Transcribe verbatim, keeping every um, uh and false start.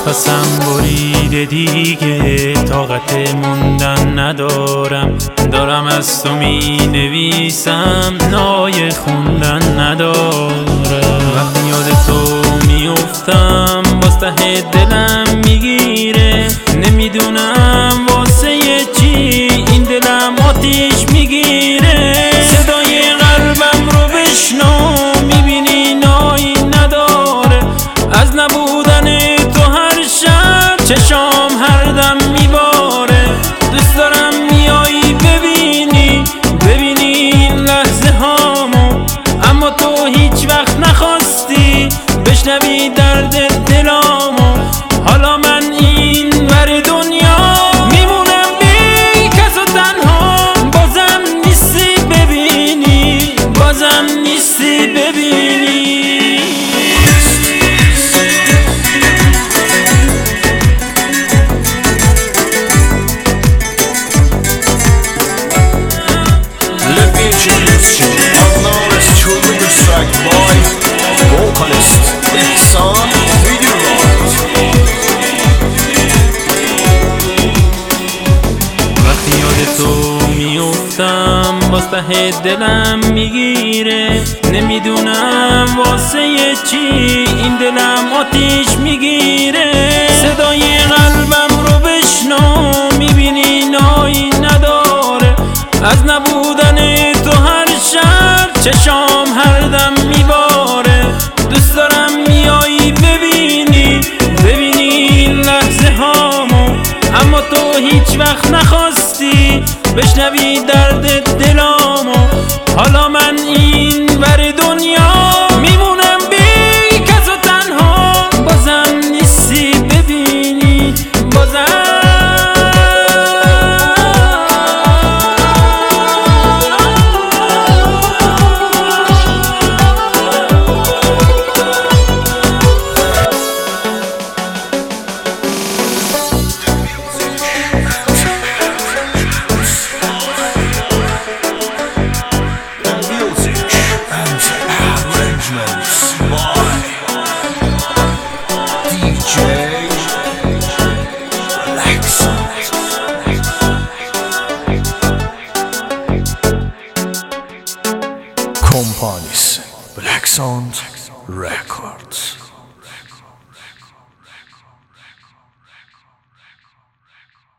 نفسم بریده دیگه، طاقت موندن ندارم. دارم از تو می نویسم، نای خوندن ندارم. وقتی یاد تو میافتم باز ته دلم میگیره. نمیدونم واسه چی این دلم آتیش میگیره. صدای قلبم رو بشنو، میبینی نایی نداره. از نبودن تو هر شب چشام هر دم میباره. دوست دارم میایی ببینی ببینی این لحظه هامو، اما تو هیچ وقت نخواستی بشنوی درد دلامو. حالا من این ور دنیا میمونم بی کس و تنها. بازم نیستی ببینی، بازم نیستی ببینی. vocalist Blackson Video Road. وقتی یاد تو میافتم باز ته دلم میگیره. نمیدونم واسه چی این دلم آتیش میگیره. صدای قلبم رو بشنو، میبینی نایی نداره. از نبودن تو هر شب چشام هر دم میباره. دوست دارم میایی ببینی ببینی این لحظه هامو، اما تو هیچ وقت نخواستی بشنوی درد دلامو. حالا من این ور دنیا میمونم بی کس و تنها. بازم نیستی ببینی، بازم Companies Black Sound Records.